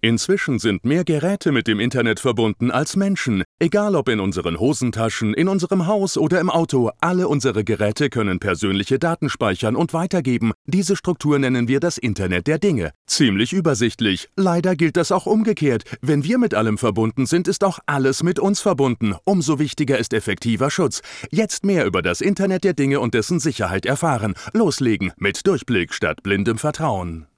Inzwischen sind mehr Geräte mit dem Internet verbunden als Menschen. Egal ob in unseren Hosentaschen, in unserem Haus oder im Auto, alle unsere Geräte können persönliche Daten speichern und weitergeben. Diese Struktur nennen wir das Internet der Dinge. Ziemlich übersichtlich. Leider gilt das auch umgekehrt. Wenn wir mit allem verbunden sind, ist auch alles mit uns verbunden. Umso wichtiger ist effektiver Schutz. Jetzt mehr über das Internet der Dinge und dessen Sicherheit erfahren. Loslegen mit Durchblick statt blindem Vertrauen.